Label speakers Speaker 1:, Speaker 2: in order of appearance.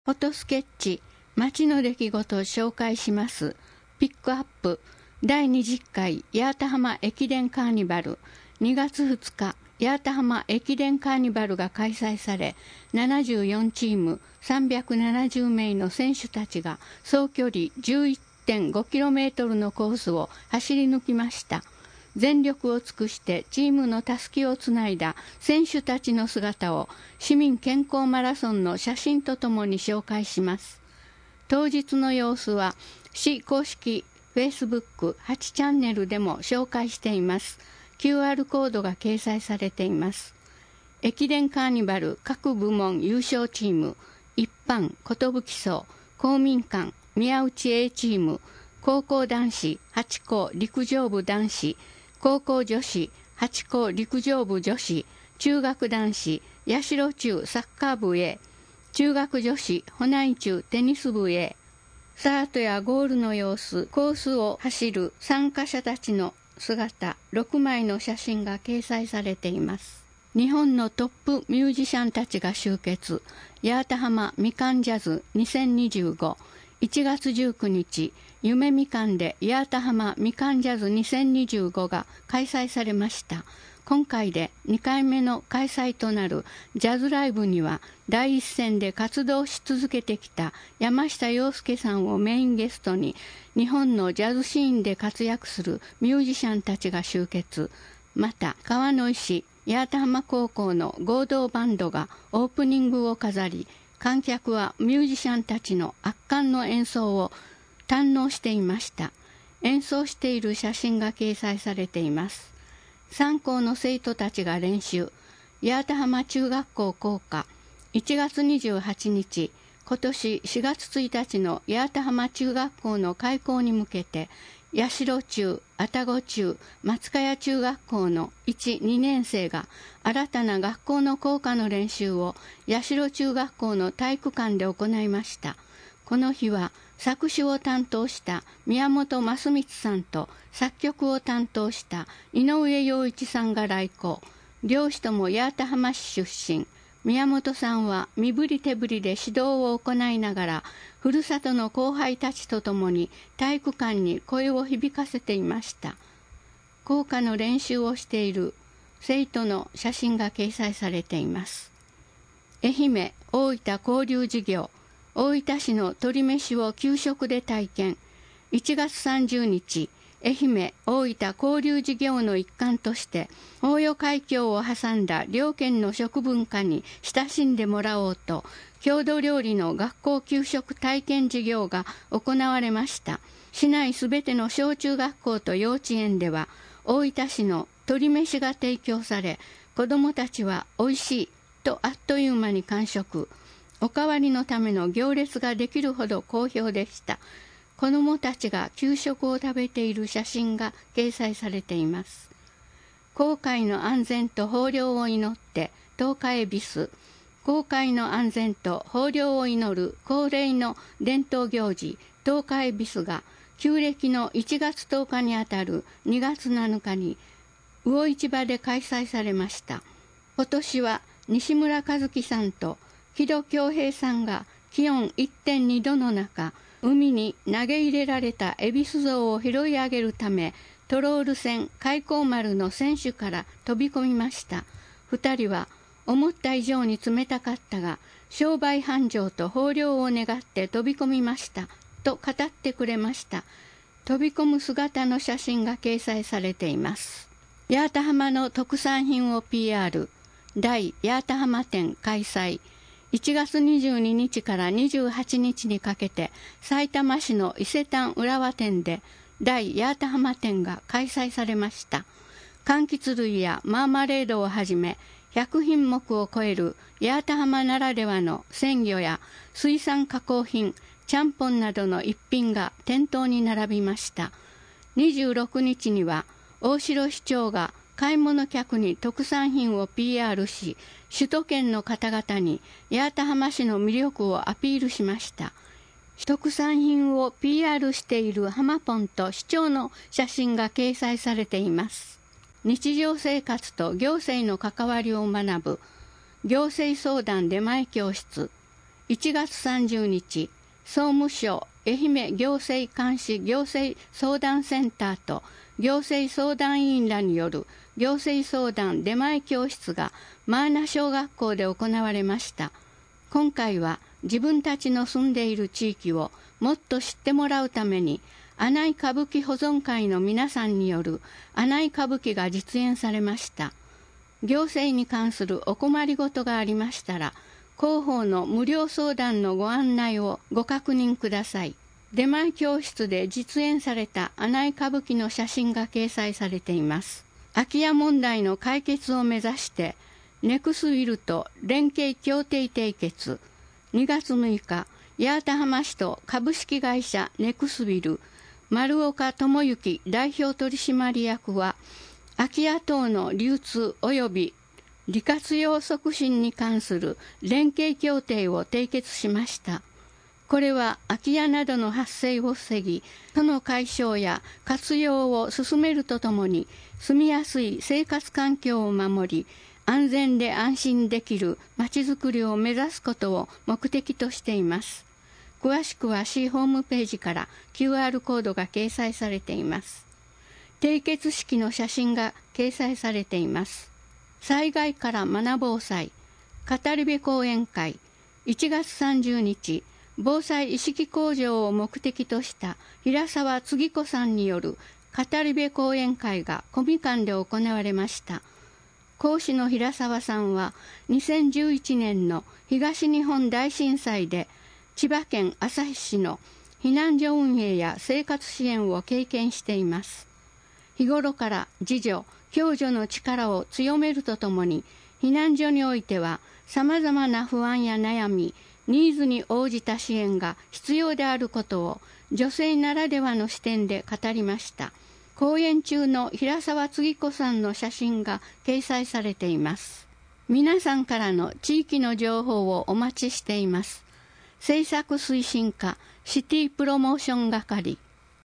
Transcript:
Speaker 1: フォトスケッチ、街の出来事を紹介します。ピックアップ、第20回八幡浜駅伝カーニバル、2月2日、八幡浜駅伝カーニバルが開催され、74チーム370名の選手たちが総距離 11.5km のコースを走り抜きました。全力を尽くしてチームのたすきをつないだ選手たちの姿を市民健康マラソンの写真とともに紹介します。当日の様子は市公式 Facebook8 チャンネルでも紹介しています。QR コードが掲載されています。駅伝カーニバル各部門優勝チーム、一般、寿荘、公民館、宮内 A チーム、高校男子、8校陸上部男子、高校女子、8校陸上部女子、中学男子、八代中サッカー部 A、中学女子、保内中テニス部 A、スタートやゴールの様子、コースを走る参加者たちの姿、6枚の写真が掲載されています。日本のトップミュージシャンたちが集結、八幡浜みかんジャズ2025、1月19日、夢みかんで八幡浜みかんジャズ2025が開催されました。今回で2回目の開催となるジャズライブには、第一線で活動し続けてきた山下洋輔さんをメインゲストに、日本のジャズシーンで活躍するミュージシャンたちが集結。また、川の石八幡浜高校の合同バンドがオープニングを飾り、観客はミュージシャンたちの圧巻の演奏を堪能していました。演奏している写真が掲載されています。3校の生徒たちが練習。八幡浜中学校校歌。1月28日、今年4月1日の八幡浜中学校の開校に向けて、八代中、愛宕中、松茅中学校の1、2年生が新たな学校の校歌の練習を八代中学校の体育館で行いました。この日は作詞を担当した宮本正光さんと作曲を担当した井上陽一さんが来校。両氏とも八幡浜市出身。宮本さんは身振り手振りで指導を行いながら、ふるさとの後輩たちとともに体育館に声を響かせていました。校歌の練習をしている生徒の写真が掲載されています。愛媛・大分交流事業、大分市の鶏めしを給食で体験。1月30日、愛媛・大分交流事業の一環として、大与海峡を挟んだ両県の食文化に親しんでもらおうと、郷土料理の学校給食体験事業が行われました。市内すべての小中学校と幼稚園では、大分市の鶏めしが提供され、子どもたちはおいしいとあっという間に完食。おかわりのための行列ができるほど好評でした。子どもたちが給食を食べている写真が掲載されています。航海の安全と豊漁を祈って十日恵比寿。航海の安全と豊漁を祈る恒例の伝統行事十日恵比寿が旧暦の1月10日にあたる2月7日に魚市場で開催されました。今年は西村和樹さんと木戸恭平さんが気温 1.2 度の中、海に投げ入れられた恵比寿像を拾い上げるため、トロール船開港丸の船首から飛び込みました。2人は思った以上に冷たかったが、商売繁盛と豊漁を願って飛び込みましたと語ってくれました。飛び込む姿の写真が掲載されています。八幡浜の特産品を PR、第八幡浜展開催。1月22日から28日にかけて、さいたま市の伊勢丹浦和店で第八幡浜展が開催されました。柑橘類やマーマレードをはじめ、100品目を超える八幡浜ならではの鮮魚や水産加工品、ちゃんぽんなどの一品が店頭に並びました。26日には、大城市長が買い物客に特産品を PR し、首都圏の方々に八幡浜市の魅力をアピールしました。特産品を PR している浜ポンと市長の写真が掲載されています。日常生活と行政の関わりを学ぶ行政相談出前教室。 1月30日、総務省愛媛行政監視行政相談センターと行政相談員らによる行政相談出前教室がマーナ小学校で行われました。今回は自分たちの住んでいる地域をもっと知ってもらうために、阿内歌舞伎保存会の皆さんによる阿内歌舞伎が実演されました。行政に関するお困りごとがありましたら、広報の無料相談のご案内をご確認ください。出前教室で実演された阿内歌舞伎の写真が掲載されています。空き家問題の解決を目指して、ネクスウィルと連携協定締結、2月6日、八幡浜市と株式会社ネクスウィル、丸岡智之代表取締役は、空き家等の流通及び利活用促進に関する連携協定を締結しました。これは空き家などの発生を防ぎ、その解消や活用を進めるとともに、住みやすい生活環境を守り、安全で安心できるまちづくりを目指すことを目的としています。詳しくは市ホームページから QR コードが掲載されています。締結式の写真が掲載されています。災害から学ぼう祭、語り部講演会、1月30日、防災意識向上を目的とした平沢次子さんによる語り部講演会が小美館で行われました。講師の平沢さんは2011年の東日本大震災で千葉県旭市の避難所運営や生活支援を経験しています。日頃から自助・共助の力を強めるとともに、避難所においては様々な不安や悩み、ニーズに応じた支援が必要であることを女性ならではの視点で語りました。講演中の平沢次子さんの写真が掲載されています。皆さんからの地域の情報をお待ちしています。政策推進課シティプロモーション係